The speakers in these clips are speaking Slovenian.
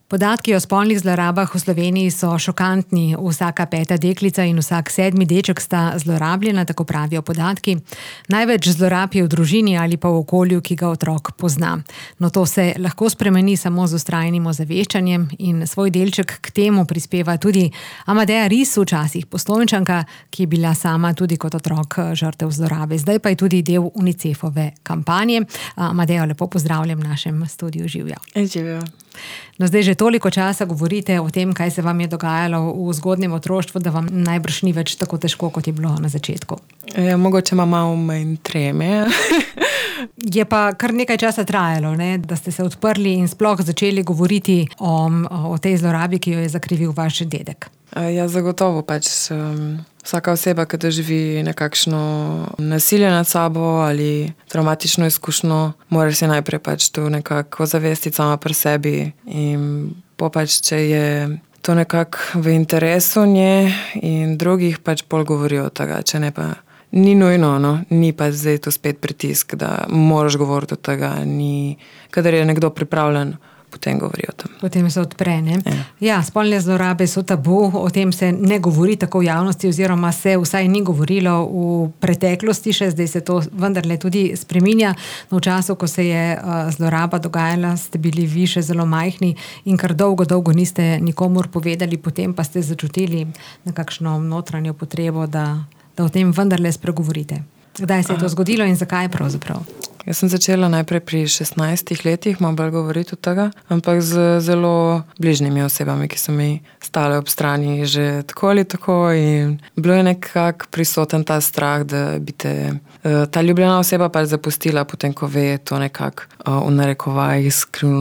Podatki o spolnih zlorabah v Sloveniji so šokantni. Vsaka 5. deklica in vsak 7. deček sta zlorabljena, tako pravijo podatki. Največ zlorab je v družini ali pa v okolju, ki ga otrok pozna. No, to se lahko spremeni samo z vztrajnim ozaveščanjem in svoj delček k temu prispeva tudi Amadea Ris, včasih Postojnčanka, ki je bila sama tudi kot otrok žrtev zlorabe. Zdaj pa je tudi del UNICEF-ove kampanje. Amadeo, lepo pozdravljam v našem studiu. Živjo. Živjo. No, zdaj že toliko časa govorite o tem, kaj se vam je dogajalo v zgodnjem otroštvu, da vam najbrž ni več tako težko, kot je bilo na začetku. Ja, mogoče ima malo manj treme. Je pa kar nekaj časa trajalo, ne, da ste se odprli in sploh začeli govoriti o tej zlorabi, ki jo je zakrivil vaš dedek. Ja, zagotovo vsaka oseba, ki doživi nekakšno nasilje nad sabo ali traumatično izkušnjo, mora si najprej to nekako zavestiti sama pri sebi in če je to nekako v interesu nje in drugih, bolj govorijo od tega, če ne pa ni nujno, no? Ni pa zdaj to spet pritisk, da moraš govoriti od tega, kadar je nekdo pripravljen, potem govori o tem. Potem se odpre, ne? Ja, spolne zlorabe so tabu, o tem se ne govori tako v javnosti, oziroma se vsaj ni govorilo v preteklosti še, zdaj se to vendarle tudi spreminja. No, v času, ko se je zloraba dogajala, ste bili vi še zelo majhni in kar dolgo niste nikomur povedali, potem pa ste začutili nekakšno notranjo potrebo, da o tem vendarle spregovorite. Kdaj se je to zgodilo in zakaj pravzaprav? Jaz sem začela najprej pri 16 letih, malo bolj govoriti od tega, ampak z zelo bližnjimi osebami, ki so mi stale ob strani že tako ali tako, in bilo je nekako prisoten ta strah, da bi te ta ljubljena oseba zapustila, potem ko ve to nekako v narekovajih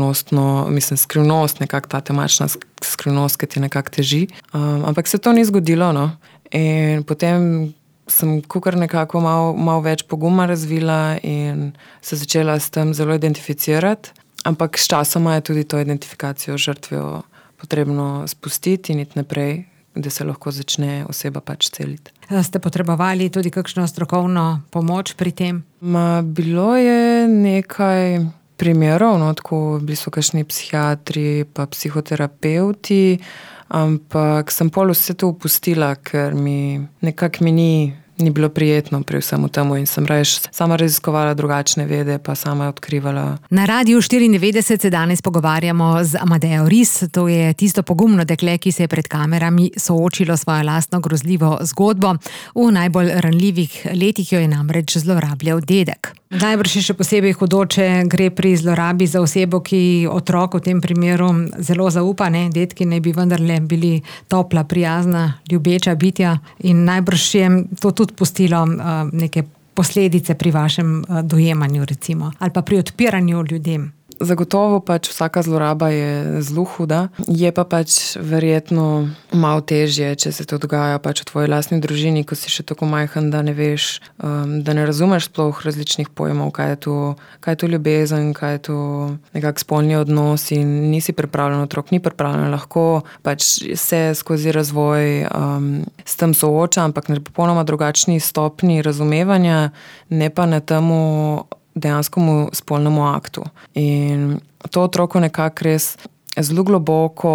skrivnost, nekako ta temačna skrivnost, ki ti nekako teži. Ampak se to ni zgodilo, no. In potem sem kukar nekako malo več poguma razvila in se začela s tem zelo identificirati, ampak s časoma je tudi to identifikacijo žrtvijo potrebno spustiti in iti naprej, da se lahko začne oseba celiti. Ste potrebovali tudi kakšno strokovno pomoč pri tem? Bilo je nekaj primerov, no, tako bili so kakšni psihiatri pa psihoterapevti, ampak sem pol vse to upustila, ker mi ni bilo prijetno pri vsemu temu in sem sama raziskovala drugačne vede, pa sama odkrivala. Na Radiu 94 se danes pogovarjamo z Amadeo Ris. To je tisto pogumno dekle, ki se je pred kamerami soočilo svojo lastno grozljivo zgodbo. V najbolj ranljivih letih jo je namreč zlorabljal dedek. Najbrž je še posebej hudo, če gre pri zlorabi za osebo, ki otrok v tem primeru zelo zaupa, ne? Dedki naj bi vendarle bili topla, prijazna, ljubeča bitja in najbrž je to tudi pustilo neke posledice pri vašem dojemanju, recimo, ali pa pri odpiranju ljudem. Zagotovo vsaka zloraba je zelo huda, je pa verjetno malo težje, če se to dogaja v tvoji lastni družini, ko si še tako majhen, da ne veš, da ne razumeš sploh različnih pojmov, kaj je to ljubezen, kaj je to nekak spolni odnos in nisi pripravljen, otrok ni pripravljen, lahko se skozi razvoj s tem sooča, ampak na popolnoma drugačni stopnji razumevanja, ne pa na temu dejanskemu spolnemu aktu. In to otroko nekako res zelo globoko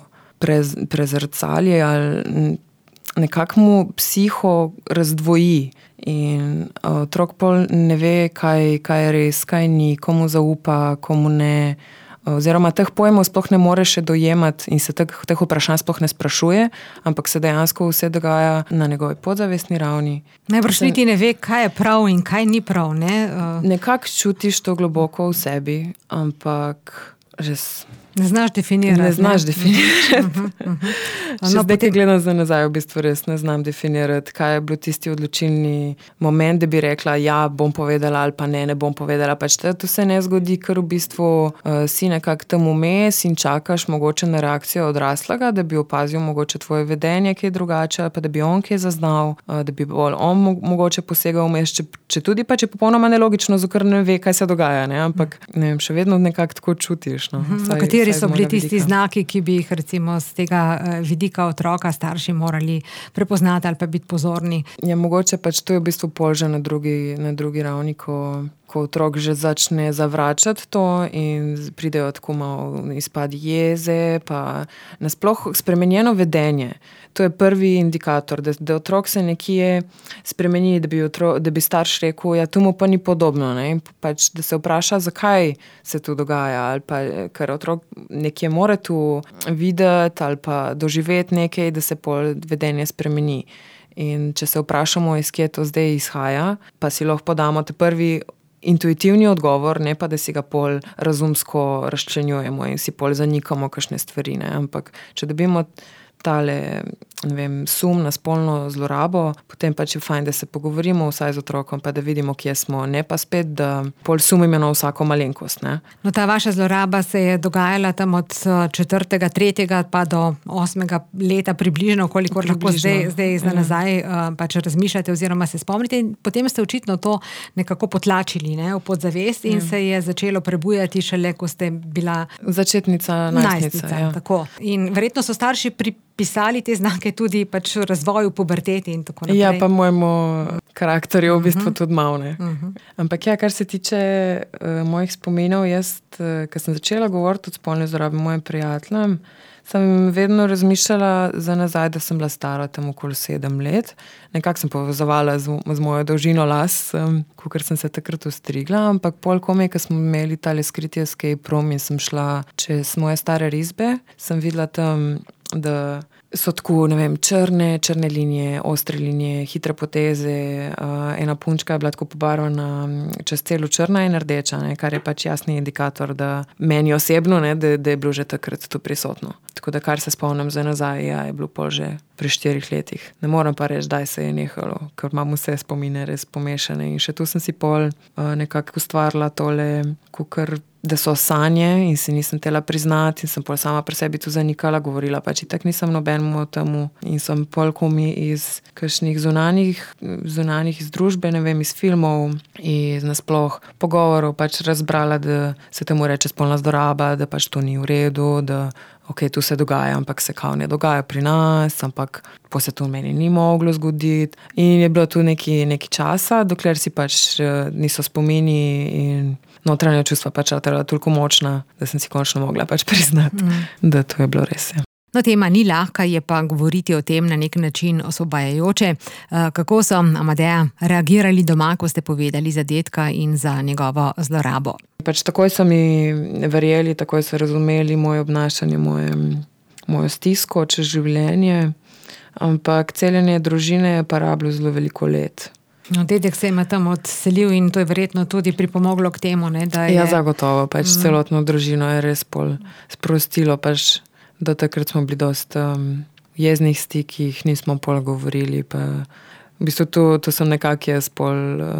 prezrcali ali nekako mu psiho razdvoji. In otrok pol ne ve, kaj je res, kaj ni, komu zaupa, komu ne. Oziroma teh pojmov sploh ne more še dojemati in se teh vprašanj sploh ne sprašuje, ampak se dejansko vse dogaja na njegovi podzavestni ravni. Najbrž niti ne ve, kaj je prav in kaj ni prav, ne? Nekako čutiš to globoko v sebi, ampak res ne znaš definirati. Še zdaj, ki gledam za nazaj, v bistvu res ne znam definirati, kaj je bil tisti odločilni moment, da bi rekla, ja, bom povedala ali pa ne bom povedala. To se ne zgodi, ker v bistvu si nekako tam vmes in čakaš mogoče na reakcijo odraslega, da bi opazil mogoče tvoje vedenje, ki je drugače, pa da bi on kaj zaznal, da bi bolj on mogoče posegal vmes, če tudi je popolnoma nelogično, ker ne ve, kaj se dogaja, ne? Ampak ne vem, še vedno nekako tako čutiš. No? Kateri so bili tisti znaki, ki bi jih recimo z tega vidika otroka starši morali prepoznati ali pa biti pozorni? Ja, mogoče to je v bistvu pol že na drugi ravni, ko ko otrok že začne zavračati to in pridejo tako malo izpadi jeze, pa nasploh spremenjeno vedenje. To je prvi indikator, da otrok se nekje spremeni, da bi starš rekel, ja, tu mu pa ni podobno, ne? Pač, da se vpraša, zakaj se to dogaja, ali pa ker otrok nekje mora tu videti ali pa doživeti nekaj, da se pol vedenje spremeni. In če se vprašamo, iz kje to zdaj izhaja, pa si lahko podamo te prvi intuitivni odgovor, ne pa, da si ga pol razumsko razčlenjujemo in si pol zanikamo kakšne stvari, ne? Ampak če dobimo tale, ne vem, sum na spolno zlorabo, potem pač je fajn, da se pogovorimo vsaj z otrokom, pa da vidimo, kje smo, ne pa spet, da pol sumimo na vsako malenkost, ne. No, ta vaša zloraba se je dogajala tam od 4., 3. pa do 8. leta približno, kolikor lahko zdaj za nazaj pač razmišljate oziroma se spomnite. In potem ste očitno to nekako potlačili, ne, v podzavest in se je začelo prebujati šele, ko ste bila začetnica, najstnica. Ja. Tako. In verjetno so starši pisali te znake tudi pač razvoju puberteti in tako naprej. Ja, pa mojemu karakterju v bistvu tudi malo, ne. Ampak ja, kar se tiče mojih spominov, jaz, ko sem začela govoriti o spolni zlorabi mojim prijateljem, sem vedno razmišljala za nazaj, da sem bila stara tam okoli 7 let. Nekako sem povezovala z mojo dolžino las, kakor sem se takrat ostrigla, ampak pol komaj, ko smo imeli tale skriti escape room in sem šla čez moje stare risbe, sem videla tam, da so tako, ne vem, črne linije, ostre linije, hitre poteze, ena punčka je bila tako pobarvana čez celo črna in rdeča, ne, kar je pač jasni indikator, da meni osebno, ne, da je bilo že takrat to prisotno. Tako da kar se spomnim za nazaj, ja, je bilo pol že pri 4 letih. Ne moram pa reči, daj se je nehalo, ker imam vse spomine res pomešane in še tu sem si pol nekako ustvarila tole, kakor da so sanje in si nisem tela priznati in sem pol sama pri sebi tu zanikala, govorila pač itak nisem nobenemu o temu in sem pol komi iz kakšnih zunanih iz družbe, ne vem, iz filmov in nasploh pogovorov pač razbrala, da se temu reče spolna zloraba, da pač to ni v redu, da ok, tu se dogaja, ampak se kao ne dogaja pri nas, ampak po se to meni ni moglo zgoditi in je bilo tu neki časa, dokler si pač niso spomini in notranja čustva pač toliko močna, da sem si končno mogla pač priznati, da to je bilo res. No, tema ni lahka, je pa govoriti o tem na nek način osvobajajoče. Kako so Amadeja reagirali doma, ko ste povedali za dedka in za njegovo zlorabo? Pač takoj so mi verjeli, takoj so razumeli moje obnašanje, mojo stisko čez življenje, ampak celjenje družine je pa rabilo zelo veliko let. No, dedek se ima tam odselil in to je verjetno tudi pripomoglo k temu, ne, da je... Ja, zagotovo, pač celotno družino je res pol sprostilo, pač do takrat smo bili dosti jeznih stikih, nismo pol govorili, pa v bistvu to sem nekako jaz pol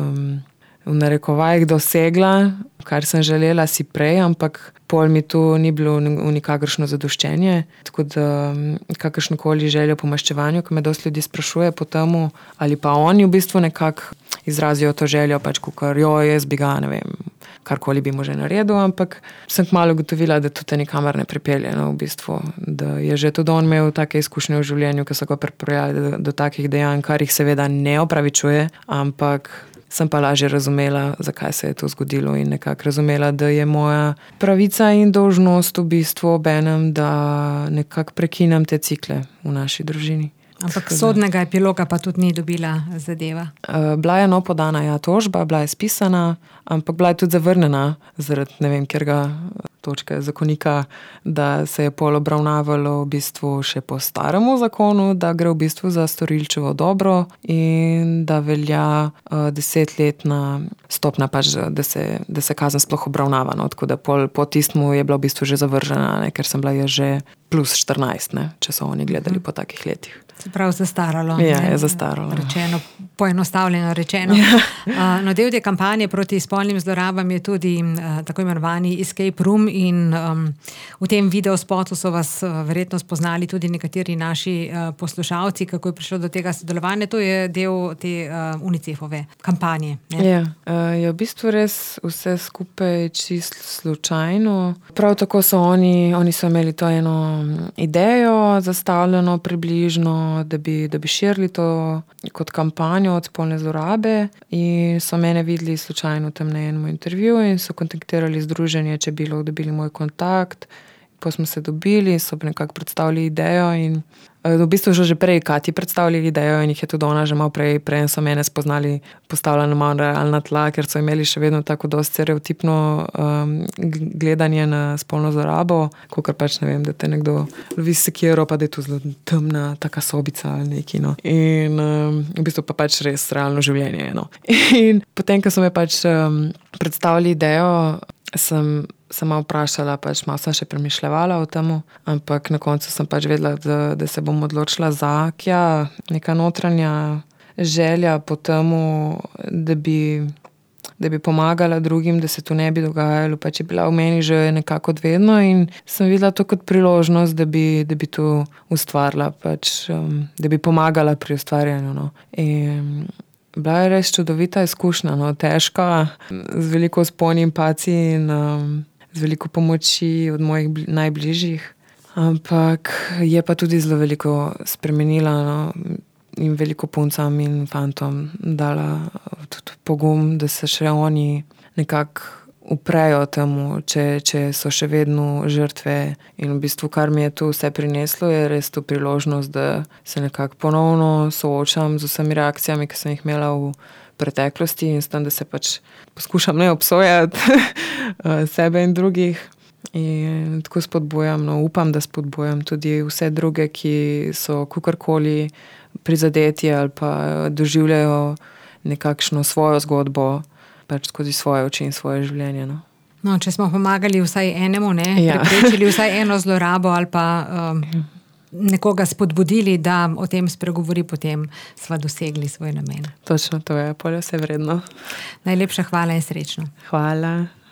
v narekovajih dosegla, kar sem želela si prej, ampak pol mi tu ni bilo v nikakršno zadoščenje, tako da kakršnokoli željo po maščevanju, ko me dosti ljudi sprašuje po temu, ali pa oni v bistvu nekako izrazijo to željo, pač kakor, jaz bi ga, ne vem, karkoli bi mu že naredil, ampak sem kmalu ugotovila, da to te nikamor ne pripelje, no, v bistvu, da je že tudi on imel take izkušnje v življenju, ki so ga pripeljali do takih dejanj, kar jih seveda ne opravičuje, ampak sem pa lažje razumela, zakaj se je to zgodilo in nekako razumela, da je moja pravica in dolžnost v bistvu obenem, da nekako prekinem te cikle v naši družini. Ampak sodnega epiloga pa tudi ni dobila zadeva. Bila je podana tožba, bila je spisana, ampak bila je tudi zavrnjena zaradi ne vem katerega točke zakonika, da se je pol obravnavalo v bistvu še po staremu zakonu, da gre v bistvu za storilčevo dobro in da velja 10-letna stopnja pač, da se kazen sploh obravnava. No. Tako da po tistmu je bila v bistvu že zavržena, ne, ker sem bila je že plus 14, ne, če so oni gledali po takih letih. Se pravi zastaralo. Ja, je zastaralo. Rečeno, poenostavljeno rečeno. Ja. No, del te kampanje proti spolnim zlorabam je tudi tako imenovani escape room in v tem videospotu so vas verjetno spoznali tudi nekateri naši poslušalci, kako je prišlo do tega sodelovanja. To je del te UNICEF-ove kampanje. Ne? Ja, je v bistvu res vse skupaj čisto slučajno. Prav tako so oni so imeli to eno idejo zastavljeno približno no, da bi širili to kot kampanjo od spolne zlorabe in so mene videli slučajno tam na enem intervjuju in so kontaktirali združenje, če bi lahko dobili moj kontakt. Pa smo se dobili, so nekako predstavili idejo in v bistvu že prej Kati predstavili idejo in jih je tudi ona že malo prej so mene spoznali, postavila na malo realna tla, ker so imeli še vedno tako dosti stereotipno gledanje na spolno zlorabo, kakor pač ne vem, da te nekdo lovi s sekiro, pa da je to zelo temna taka sobica ali neki, no. In v bistvu pa pač res realno življenje, no. In potem, ko so me pač predstavili idejo, sem malo vprašala, pač malo sem še premišljevala o tem, ampak na koncu sem pač vedela, da se bom odločila za neka notranja želja po tem, da bi pomagala drugim, da se to ne bi dogajalo, pač je bila v meni že nekako od vedno in sem videla to kot priložnost, da bi to ustvarila, pač, da bi pomagala pri ustvarjanju, no. In bila je res čudovita izkušnja, no, težka, z veliko vzponi in padci in z veliko pomoči od mojih najbližjih, ampak je pa tudi zelo veliko spremenila, no, in veliko puncam in fantom dala tudi pogum, da se še oni nekako uprejo temu, če so še vedno žrtve. In v bistvu, kar mi je tu vse prineslo, je res to priložnost, da se nekako ponovno soočam z vsemi reakcijami, ki sem jih imela v preteklosti in s tem, da se pač poskušam ne obsojati sebe in drugih. In tako spodbujam, no, upam, da spodbujam tudi vse druge, ki so kakorkoli prizadeti ali pa doživljajo nekakšno svojo zgodbo, pač skozi svoje oči in svoje življenje, no. No, če smo pomagali vsaj enemu, preprečili vsaj eno zlorabo ali pa nekoga spodbudili, da o tem spregovori, potem sva dosegli svoj namen. Točno, to je polje vse vredno. Najlepša hvala in srečno. Hvala.